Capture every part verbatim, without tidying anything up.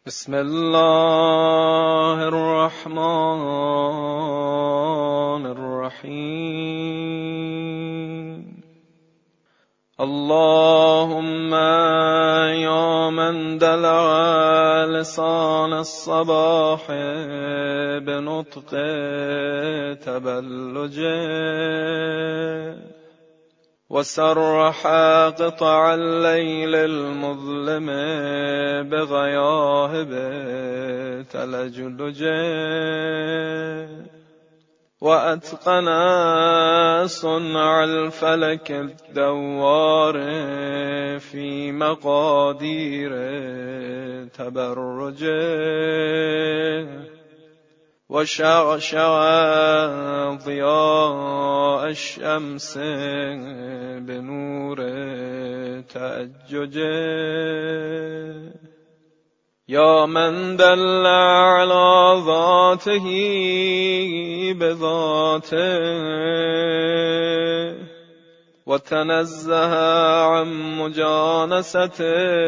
بسم الله الرحمن الرحيم. اللهم يا من دلع لسان الصباح بنطق تبلجه وسرح قطع الليل المظلم بغياهب تلجلجه وأتقن صنع الفلك الدوار في مقادير تبرجه وشعشع ضياء الشمس بنور تأججه يا من دل على ذاته بذاته وتنزه عن مجانسة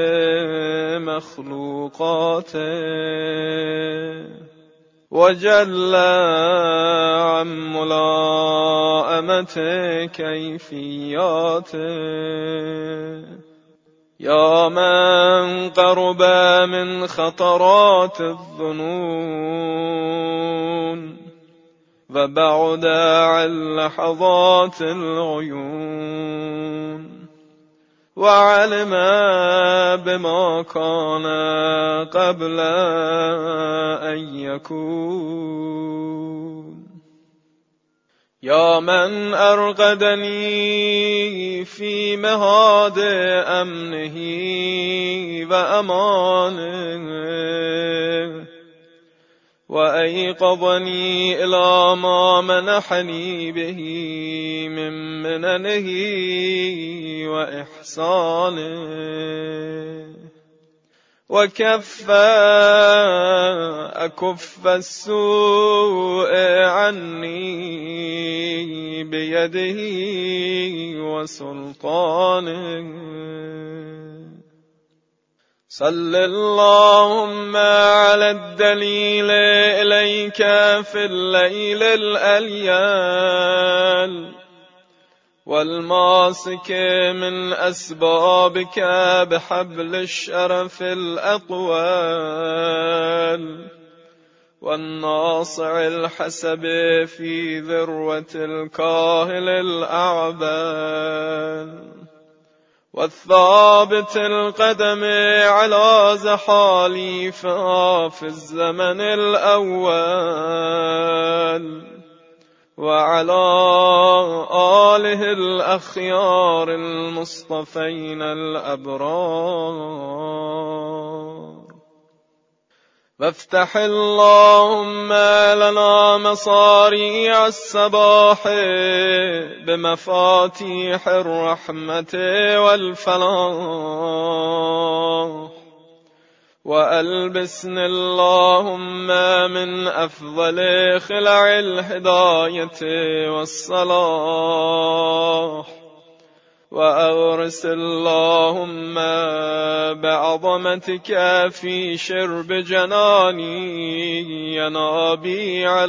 مخلوقاته وجل عن ملائمة كيفياته يا من قرب من خطرات الظنون وبعد عن لحظات العيون وعلم بما كان قبل أن يكون يا من أرقدني في مهاد أمنه وأمانه وأيقظني إلى ما منحني به من مننه وإحسانه وكف أكف السوء عني بيده وسلطانه صل اللهم على الدليل إليك في الليل الأليال والماسك من أسبابك بحبل الشرف الأطوال والناصع الحسب في ذروة الكاهل الأعبال والثابت القدم على زحاليفها في الزمن الأول وعلى آله الأخيار المصطفين الأبرار وافتح اللهم لنا مصاريع الصباح بمفاتيح الرحمة والفلاح وألبسني اللهم من أفضل خلع الهداية والصلاح وأغرس اللهم بعظمتك في شرب جناني ينابيع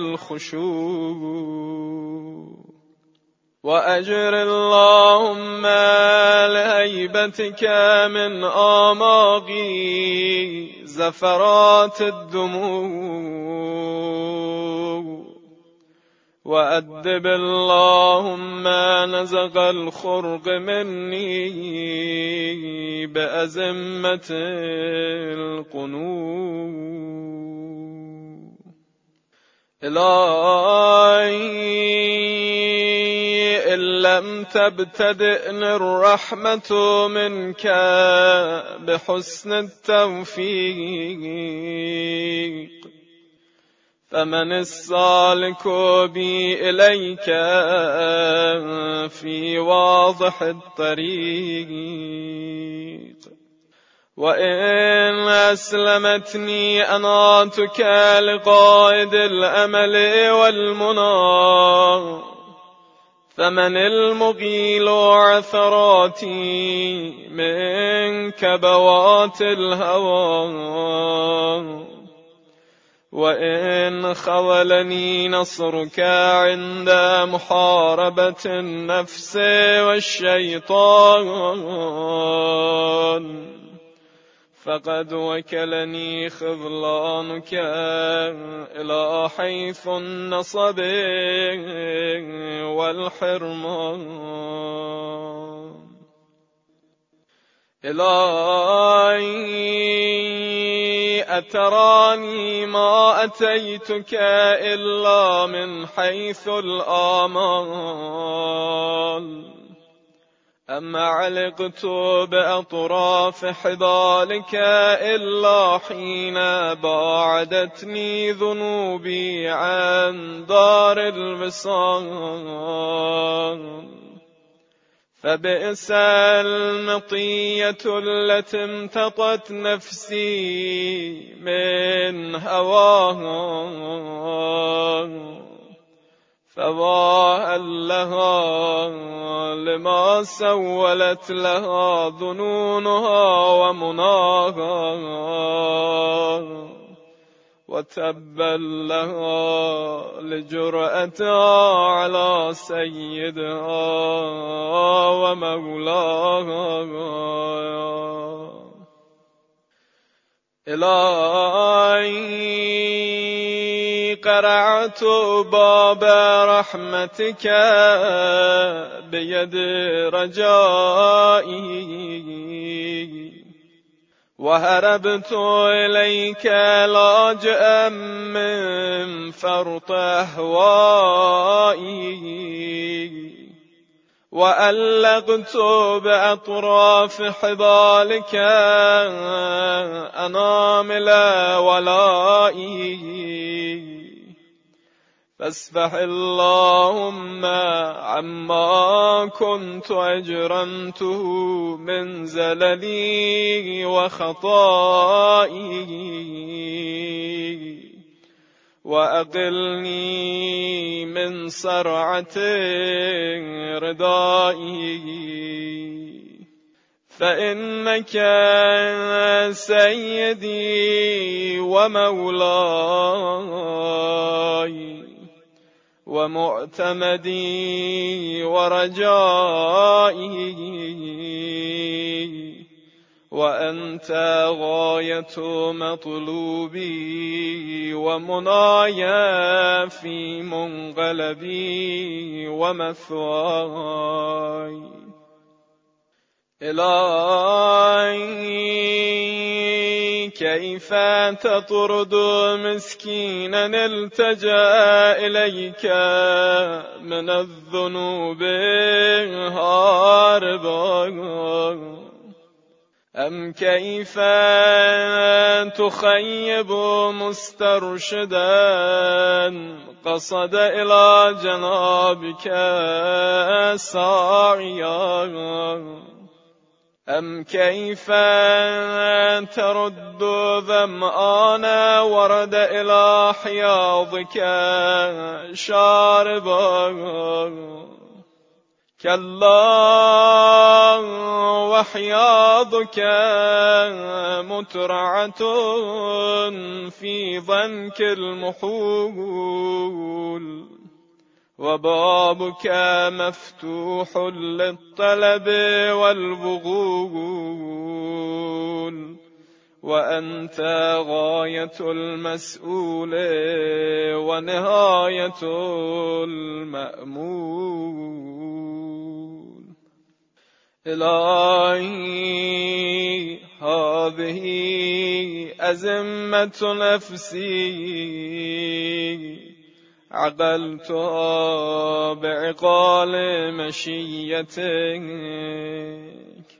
الخشوع وأجر اللهم لهيبتك من آماقي زفرات الدموع وأدب اللهم نزغ الخرق مني بأزمة القنوع إلهي إن لم تبتدئني الرحمة منك بحسن التوفيق فمن السالك بي إليك في واضح الطريق وإن أسلمتني أناتك لقائد الأمل والمنى فمن المغيل عثراتي من كبوات الهوى وإن خذلني نصرك عند محاربة النفس والشيطان فقد وكلني خذلانك إلى حيث النصب والحرمان. إلهي أتراني ما أتيتك إلا من حيث الآمال، أم علقت بأطراف حبالك إلا حين باعدتني ذنوبي عن دار الوصال. فبئس المطية التي امتطت نفسي من هواها، فواها لها لما سولت لها ظنونها ومناها، وتبا لها لجرأتها على سيدها ومولاها. إلهي قرعت باب رحمتك بيد رجائي، وهربت إليك لاجئا من فرط أهوائي، وألقت بأطراف حبالك أنامل ولائي. فاسفح اللهم عما كنت أجرمته من زللي وخطائي، وأقلني من صرعة ردائي، فإنك سيدي ومولاي ومعتمدي ورجائي، وأنت غاية مطلوبي ومنايا في منقلبي ومثواي. إلهي كيف تطرد مسكينا التجأ إليك من الذنوب هاربا، أم كيف تخيب مسترشدا قصد إلى جنابك ساعيا، أم كيف ترد ظمآنا ورد إلى حياضك شاربا. كلا وحياضك مترعة في ضنك المحول، وبابك مفتوح للطلب والبغول، وأنت غاية المسؤول ونهاية المأمول. إلهي هذه أزمة نفسي عقلتها بعقال مشيتك،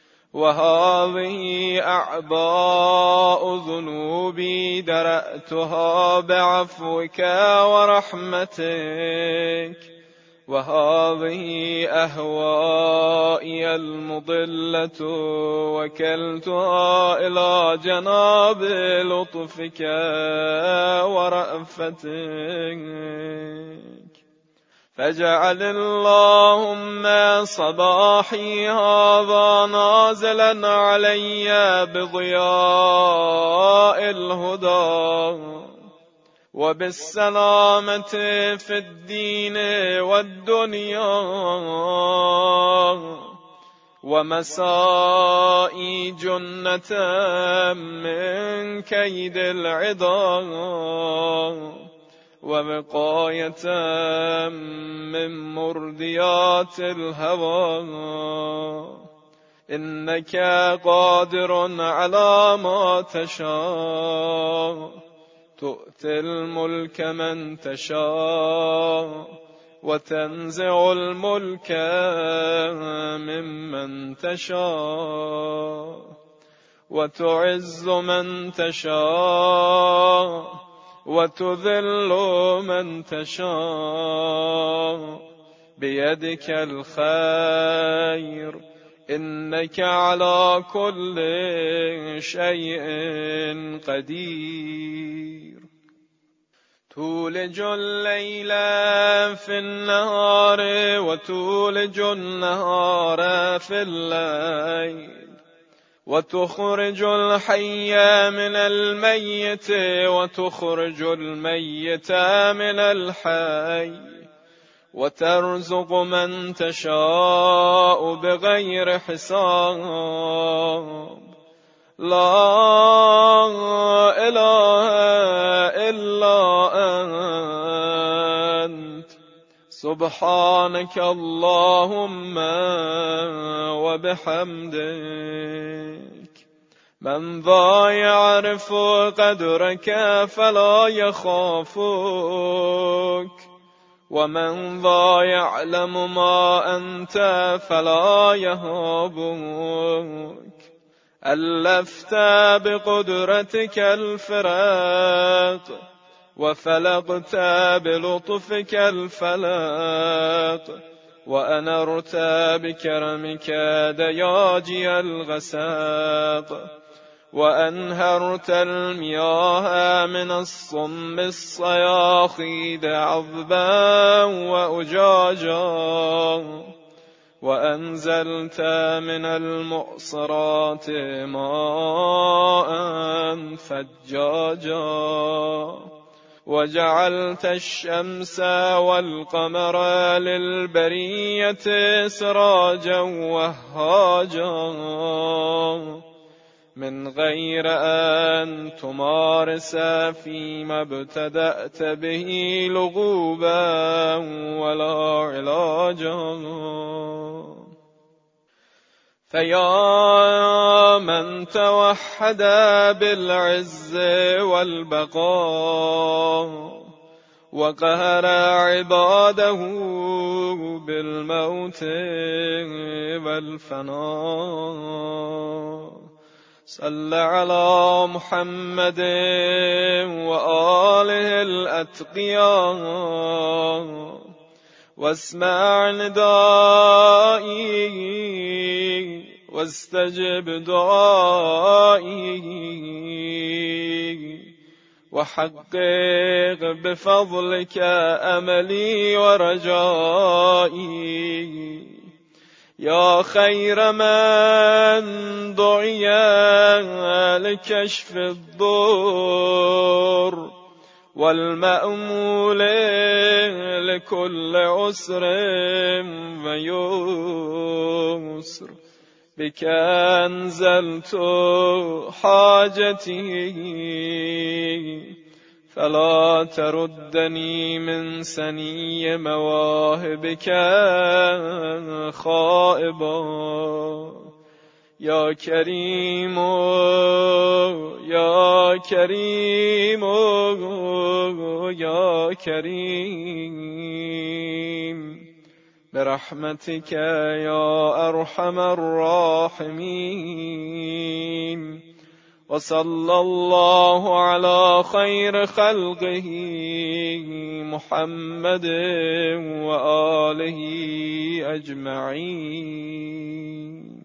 وهذه أعباء ذنوبي درأتها بعفوك ورحمتك، وهذه أهوائي المضلة وكلتها إلى جناب لطفك ورأفتك. فاجعل اللهم صباحي هذا نازلا علي بضياء الهدى، وبالسلامة في الدين والدنيا ومسائي جنة من كيد العدا ووقاية من مرديات الهوى إنك قادر على ما تشاء تؤتي الملك من تشاء وتنزع الملك ممن تشاء وتعز من تشاء وتذل من تشاء بيدك الخير إنك على كل شيء قدير تولج الليل في النهار وتولج النهار في الليل وتخرج الحي من الميت وتخرج الميت من الحي وترزق من تشاء بغير حساب لا إله إلا أنت سبحانك اللهم وبحمدك من ذا يعرف قدرك فلا يخافك ومن ذا يعلم ما أنت فلا يهابك ألفت بقدرتك الفراق وفلقت بلطفك الفلاق وأنرت بكرمك دياجي الغساق وأنهرت المياه من الصم الصياخيد عذبا وأجاجا وأنزلت من المعصرات ماء ثجاجا وجعلت الشمس والقمر للبرية سراجا وهاجا من غير أن تمارس فيما ابتدأت به لغوبا ولا علاجا فيا من توحد بالعز والبقاء وقهر عباده بالموت والفناء صل على محمد وآله الأتقياء واسمع ندائي واستجب دعائي وحقق بفضلك أملي ورجائي يا خير من دعي لكشف الضر والمأمول لكل عسر ويسر بك أنزلت حاجتي فلا تردني من سني مواهبك خائبا يا كريم يا كريم يا كريم برحمتك يا أرحم الراحمين وصلى الله على خير خلقه محمد وآله أجمعين.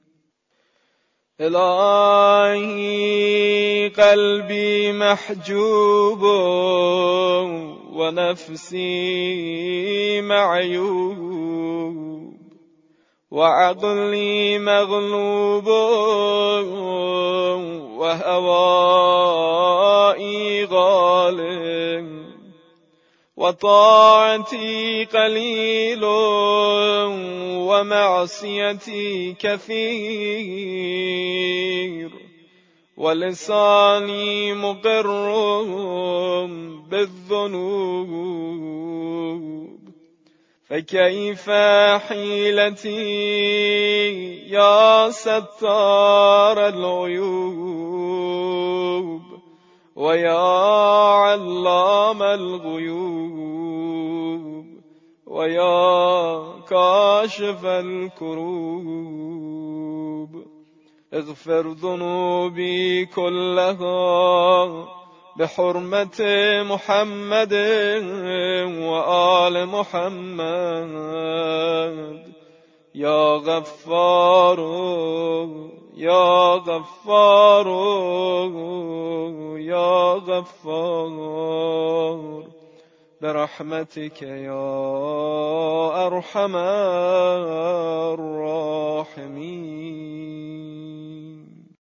إلهي قلبي محجوب ونفسي معيوب وعقلي مغلوب وهوائي غالب وطاعتي قليل ومعصيتي كثير، ولساني مقر بالذنوب، فكيف حيلتي يا ستار العيوب ويا علام الغيوب ويا كاشف الكروب. اغفر ذنوبي كلها بحرمة محمد وآل محمد، يا غفار يا غفار يا غفار، برحمتك يا أرحم